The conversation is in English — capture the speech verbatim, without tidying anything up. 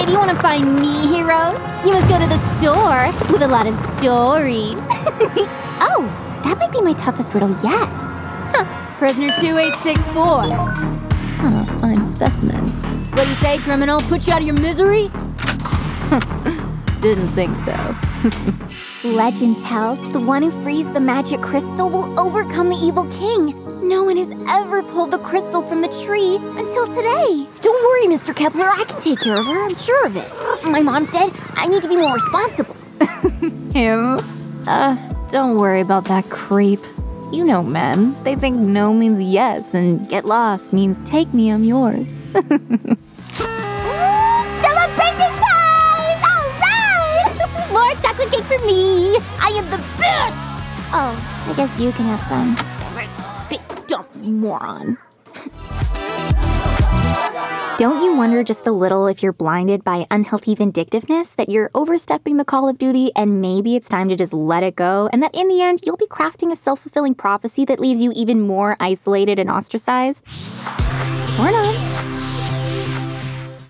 If you want to find me, heroes, you must go to the store with a lot of stories. Oh, that might be my toughest riddle yet. Huh. Prisoner two eight six four. Oh, fine specimen. What do you say, criminal? Put you out of your misery? Didn't think so. Legend tells the one who frees the magic crystal will overcome the evil king. No one has ever pulled the crystal from the tree until today. Don't worry, Mister Kepler, I can take care of her, I'm sure of it. My mom said I need to be more responsible. Him? Uh, don't worry about that creep. You know men, they think no means yes and get lost means take me, I'm yours. Ooh, celebration time! All right! More chocolate cake for me! I am the best! Oh, I guess you can have some. Big dumb moron. Don't you wonder just a little if you're blinded by unhealthy vindictiveness, that you're overstepping the call of duty and maybe it's time to just let it go, and that in the end you'll be crafting a self-fulfilling prophecy that leaves you even more isolated and ostracized?